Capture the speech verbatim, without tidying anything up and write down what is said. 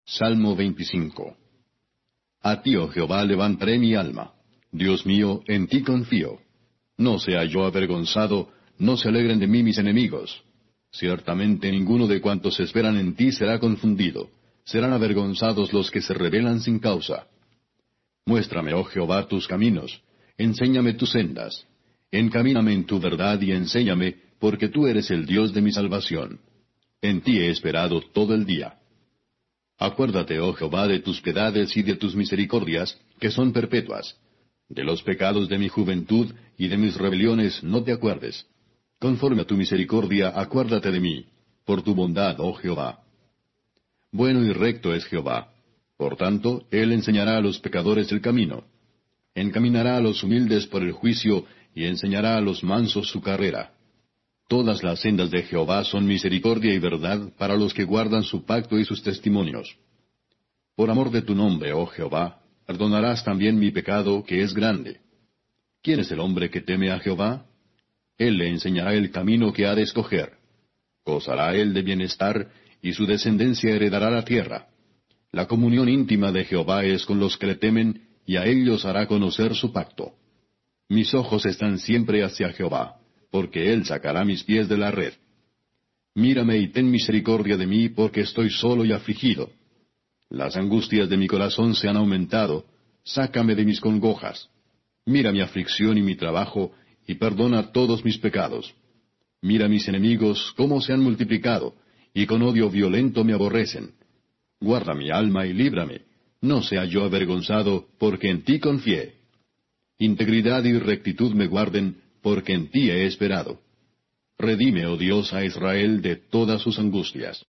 Salmo veinticinco. A ti, oh Jehová, levantaré mi alma. Dios mío, en ti confío. No sea yo avergonzado, no se alegren de mí mis enemigos. Ciertamente ninguno de cuantos esperan en ti será confundido. Serán avergonzados los que se rebelan sin causa. Muéstrame, oh Jehová, tus caminos. Enséñame tus sendas. Encamíname en tu verdad y enséñame, porque tú eres el Dios de mi salvación. En ti he esperado todo el día. Acuérdate, oh Jehová, de tus piedades y de tus misericordias, que son perpetuas. De los pecados de mi juventud y de mis rebeliones no te acuerdes. Conforme a tu misericordia, acuérdate de mí, por tu bondad, oh Jehová. Bueno y recto es Jehová. Por tanto, Él enseñará a los pecadores el camino. Encaminará a los humildes por el juicio y enseñará a los mansos su carrera. Todas las sendas de Jehová son misericordia y verdad para los que guardan su pacto y sus testimonios. Por amor de tu nombre, oh Jehová, perdonarás también mi pecado, que es grande. ¿Quién es el hombre que teme a Jehová? Él le enseñará el camino que ha de escoger. Gozará él de bienestar, y su descendencia heredará la tierra. La comunión íntima de Jehová es con los que le temen, y a ellos hará conocer su pacto. Mis ojos están siempre hacia Jehová, porque Él sacará mis pies de la red. Mírame y ten misericordia de mí, porque estoy solo y afligido. Las angustias de mi corazón se han aumentado, sácame de mis congojas. Mira mi aflicción y mi trabajo, y perdona todos mis pecados. Mira mis enemigos, cómo se han multiplicado, y con odio violento me aborrecen. Guarda mi alma y líbrame, no sea yo avergonzado, porque en ti confié. Integridad y rectitud me guarden, porque en ti he esperado. Redime, oh Dios, a Israel de todas sus angustias.